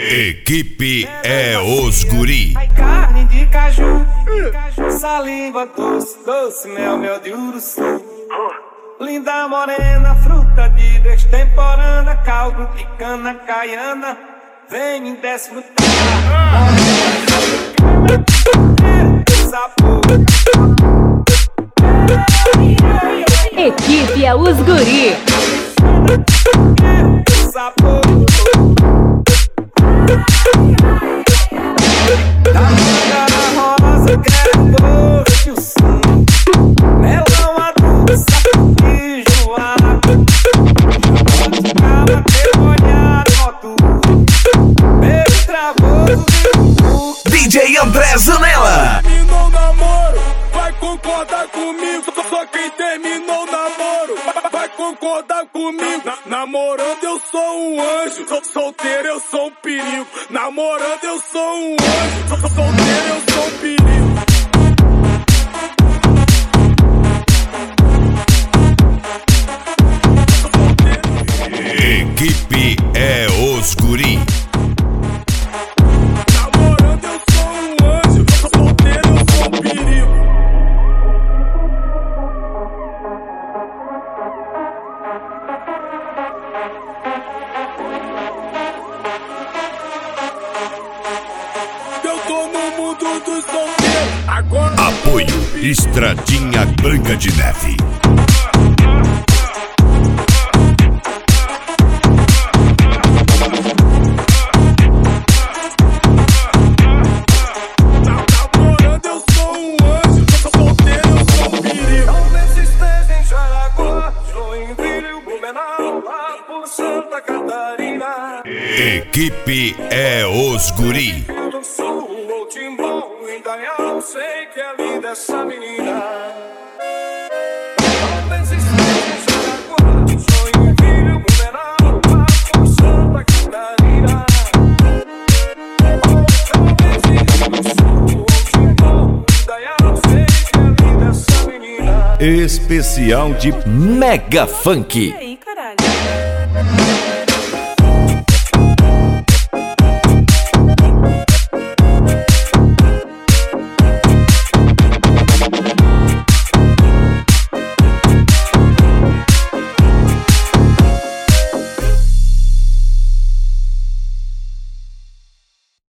Equipe é os guri. Carne de caju, saliva doce, doce, mel de uruçu. Linda morena, fruta de destemporânea, caldo de cana caiana, vem em décimo terra. Equipe é os guri. Da manga rosa, quero doce, o sim. Melão adulto, saco de joara. Calma, teu olhar, foto. Beijo travoso, DJ André Zanella. Terminou o namoro, vai concordar comigo. Só quem terminou o namoro vai concordar comigo. Namorando eu sou um anjo, solteiro eu sou um perigo. Namorando eu sou um anjo, solteiro eu sou um perigo. Equipe é os guri. Namorando eu sou um anjo, solteiro eu sou um perigo. Eu tô no mundo dos solteiros agora. Apoio Estradinha Branca de Neve. Namorando eu sou um anjo, solteiro eu sou um perigo. talvez esteja em Jaraguá, Joinville, Blumenau, lá por Santa Catarina. Equipe é os guri. Do Sul, ou Timbó, Indaial, sei que é linda essa menina. Talvez esteja em Jaraguá, Joinville, Blumenau, lá por Santa Catarina. Talvez esteja do Sul, ou Timbó, Indaial, sei que é linda essa menina. Especial de Mega Funk.